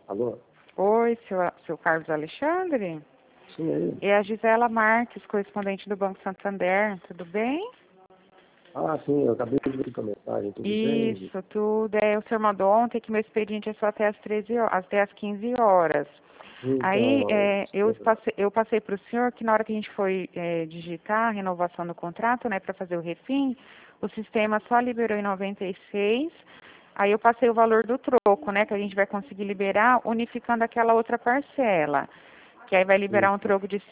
Alô? Oi, seu Carlos Alexandre? Sim, aí. É a Gisela Marques, correspondente do Banco Santander. Tudo bem? Ah, sim, eu acabei de ver a mensagem, tudo bem? Isso, tudo. O senhor mandou ontem que meu expediente é só até às 13 horas, até às 15 horas. Aí, Então, eu passei para o senhor que na hora que a gente foi digitar a renovação do contrato, né, para fazer o refim, o sistema só liberou em 96. Aí eu passei o valor do troco, né, que a gente vai conseguir liberar unificando aquela outra parcela, que aí vai liberar um troco de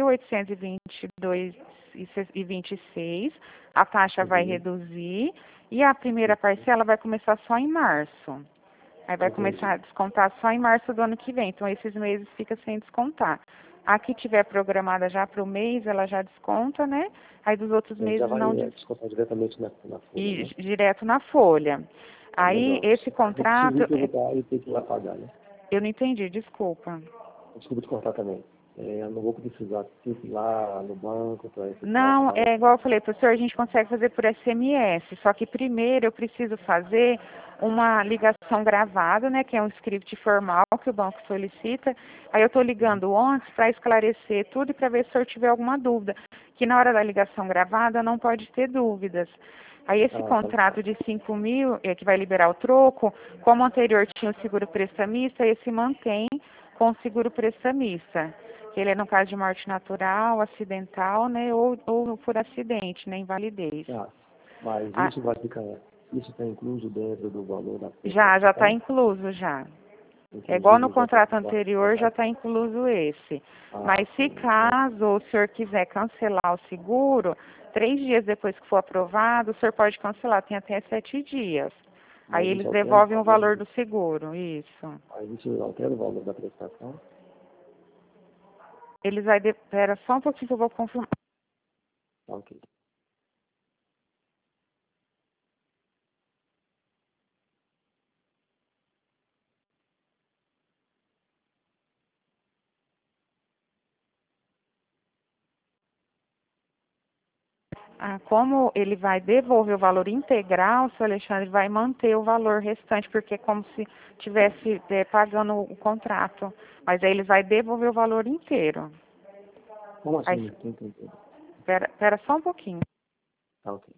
5.822,26. A taxa vai reduzir e a primeira parcela vai começar só em março. Aí vai começar a descontar só em março do ano que vem. Então, esses meses fica sem descontar. A que tiver programada já para o mês, ela já desconta, né? Aí dos outros já meses vai não descontar diretamente na folha, e né? direto na folha. Ah, Aí legal. esse Eu preciso contrato, ir perguntar e ter que ir lá pagar, né? eu não entendi, desculpa. Desculpa te cortar também. Eu não vou precisar ter que ir lá no banco para efetuar Não, tal. é igual eu falei, professor, a gente consegue fazer por SMS, só que primeiro eu preciso fazer uma ligação gravada, né, que é um script formal que o banco solicita. Aí eu estou ligando antes para esclarecer tudo e para ver se o senhor tiver alguma dúvida, que na hora da ligação gravada não pode ter dúvidas. Aí esse contrato de 5 mil, que vai liberar o troco, como o anterior tinha o seguro prestamista, esse mantém com o seguro prestamista. Que ele é no caso de morte natural, acidental, né, ou por acidente, né, invalidez. Mas isso vai ficar, isso está incluso dentro do valor da Já prestação? está incluso já. É igual no Inclusive, já contrato anterior, já está incluso esse. Mas se caso o senhor quiser cancelar o seguro, 3 dias depois que for aprovado, o senhor pode cancelar, tem até 7 dias. Aí eles devolvem o valor do seguro, isso. Aí isso altera o valor da prestação? Eles vai... Espera só um pouquinho que eu vou confirmar. Ok. Como ele vai devolver o valor integral, o senhor Alexandre vai manter o valor restante, porque é como se estivesse pagando o contrato. Mas aí ele vai devolver o valor inteiro. Como assim? Aí, espera só um pouquinho. Ok.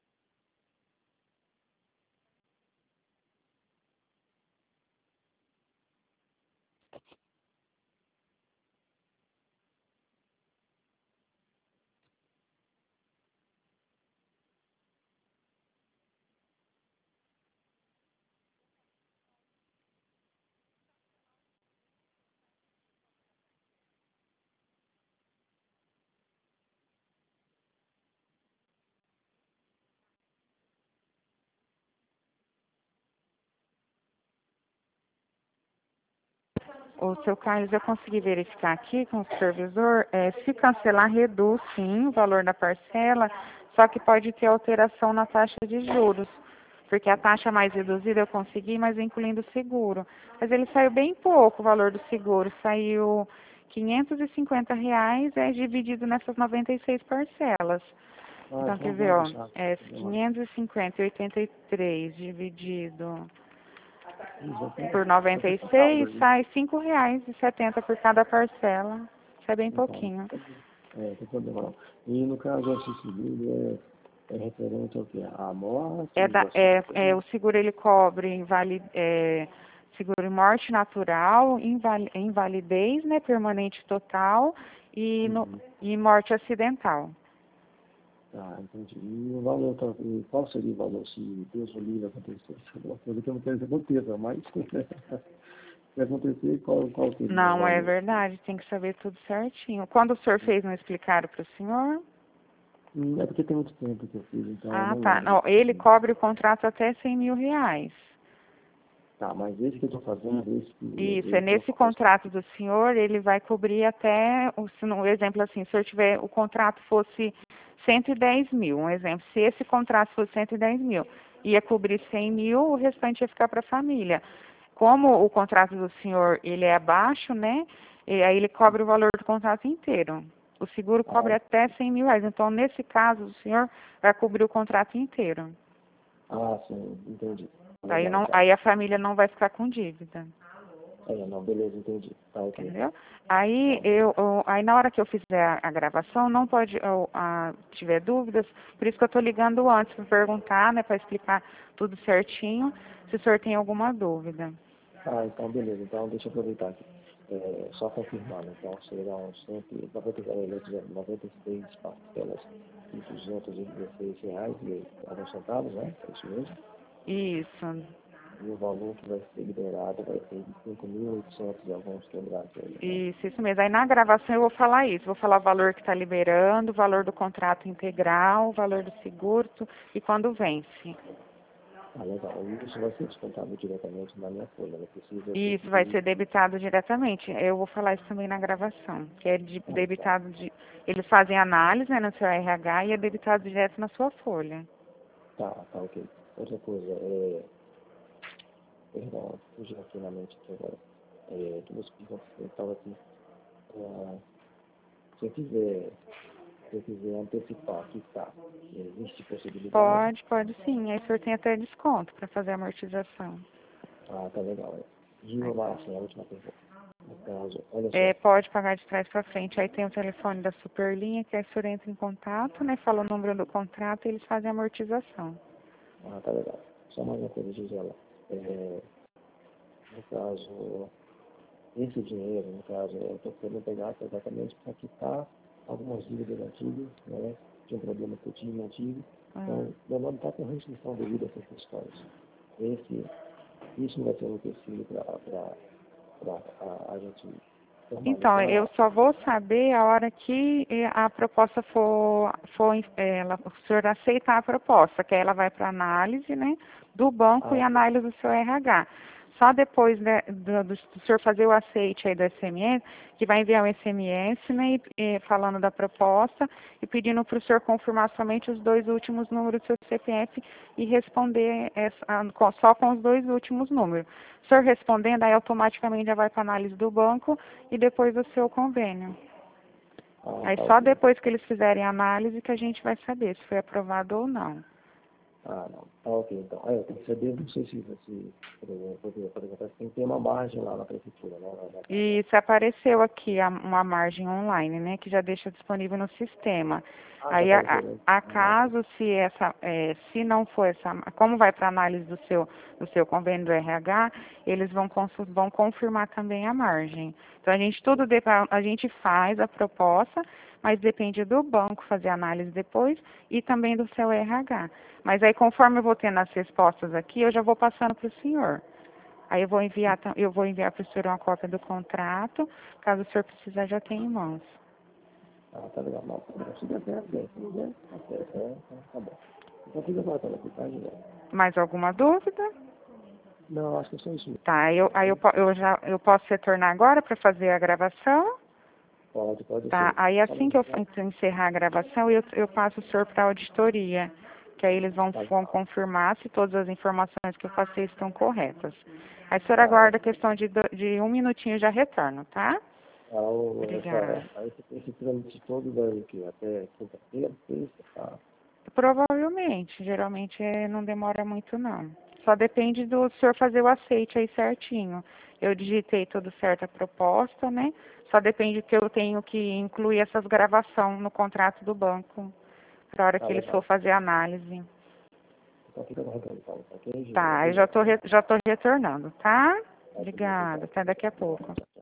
O seu Carlos, eu consegui verificar aqui com o supervisor, se cancelar, reduz sim o valor da parcela, só que pode ter alteração na taxa de juros, porque a taxa mais reduzida eu consegui, mas incluindo o seguro. Mas ele saiu bem pouco o valor do seguro, saiu R$ 550, dividido nessas 96 parcelas. Então, quer ver, ó, 550,83 dividido por 96, sai R$ 5,70 por cada parcela. Isso é bem pouquinho. Tem problema. E no caso, esse seguro é referente ao que? A morte? O seguro ele cobre seguro morte natural, invalidez, né, permanente total e morte acidental. Tá, entendi. E o valor, qual seria o valor se Deus o livre acontecesse? Uma coisa que eu não quero dizer aconteça, mas se acontecer, qual seria o valor? Não, é verdade, tem que saber tudo certinho. Quando o senhor fez, não explicaram para o senhor? É porque tem muito tempo que eu fiz, então Tá. Não, ele cobre o contrato até R$ 100 mil. Tá, mas esse que eu estou fazendo, Isso, nesse contrato do senhor, ele vai cobrir até, um exemplo assim, se o senhor tiver, o contrato fosse 110 mil, um exemplo, se esse contrato fosse 110 mil, ia cobrir 100 mil, o restante ia ficar para a família. Como o contrato do senhor, ele é abaixo, né, e aí ele cobre o valor do contrato inteiro. O seguro cobre até R$ 100 mil, então nesse caso, o senhor vai cobrir o contrato inteiro. Sim, entendi. Aí a família não vai ficar com dívida. Não, beleza, entendi. Tá, ok. Entendeu? Aí, aí na hora que eu fizer a gravação, não pode, tiver dúvidas, por isso que eu estou ligando antes para perguntar, né, para explicar tudo certinho, se o senhor tem alguma dúvida. Então beleza. Então deixa eu aproveitar aqui. Só confirmando, então serão sempre 96 parcelas de R$216 e alguns centavos, né? É isso mesmo? Isso. E o valor que vai ser liberado vai ser de 5.800 e alguns quebrados aí, né? Isso mesmo. Aí na gravação eu vou falar isso, vou falar o valor que está liberando, o valor do contrato integral, o valor do seguro e quando vence. Legal. E isso vai ser descontado diretamente na minha folha, não precisa... Isso vai ser debitado diretamente. Eu vou falar isso também na gravação, que é debitado eles fazem análise, né, no seu RH e é debitado direto na sua folha. Tá, ok. Outra coisa, perdão, fugiu aqui na mente aqui agora. Que você estava aqui. Se eu quiser antecipar, que tá, existe possibilidade? Pode sim. Aí o senhor tem até desconto para fazer a amortização. Tá legal. E uma, assim, a última pergunta. No caso, olha só. Pode pagar de trás para frente. Aí tem o telefone da Superlinha, que aí o senhor entra em contato, né? Fala o número do contrato e eles fazem a amortização. Tá legal. Só mais uma coisa, Gisela. No caso, esse dinheiro, no caso, eu estou querendo pegar exatamente para quitar algumas dívidas antigas, né? De um problema que eu tinha antigo. Então, meu nome está com restrição devido a essas questões. Isso não vai ser um empecilho para a gente formalizar. Então, eu só vou saber a hora que a proposta o senhor aceitar a proposta, que aí ela vai para análise, né, do banco e análise do seu RH. Só depois, né, do senhor fazer o aceite aí do SMS, que vai enviar um SMS, né, falando da proposta e pedindo para o senhor confirmar somente os 2 últimos números do seu CPF e responder só com os 2 últimos números. O senhor respondendo, aí automaticamente já vai para análise do banco e depois o seu convênio. Aí só depois que eles fizerem a análise que a gente vai saber se foi aprovado ou não. Não. Ok, então. Eu tenho que saber, não sei se por exemplo, tem que ter uma margem lá na prefeitura, né? E isso apareceu aqui, uma margem online, né, que já deixa disponível no sistema. Aí, acaso se não for como vai para análise do seu convênio do RH, eles vão confirmar também a margem. Então, a gente faz a proposta, mas depende do banco fazer a análise depois e também do seu RH. Mas aí, conforme eu vou tendo as respostas aqui, eu já vou passando para o senhor. Aí eu vou enviar para o senhor uma cópia do contrato, caso o senhor precisar já tenha em mãos. Tá legal. Não precisa até bem, se não der, tá bom. Então fica agora pela cidade, né? Mais alguma dúvida? Não, acho que é só isso. Tá, eu posso retornar agora para fazer a gravação? Pode Tá, ser. aí assim que eu encerrar a gravação, eu passo o senhor para a auditoria, que aí eles vão confirmar se todas as informações que eu passei estão corretas. Aí o senhor aguarda a questão de 1 minutinho e já retorno, tá? Obrigada. Esse trâmite todo daí que até quinta-feira, sexta, tá? Provavelmente, geralmente não demora muito não. Só depende do senhor fazer o aceite aí certinho. Eu digitei tudo certo a proposta, né? Só depende que eu tenho que incluir essas gravações no contrato do banco, para a hora que eles for fazer a análise. Então fica aguardando, tá? Tá, eu já tô retornando, tá? Obrigada, até daqui a pouco.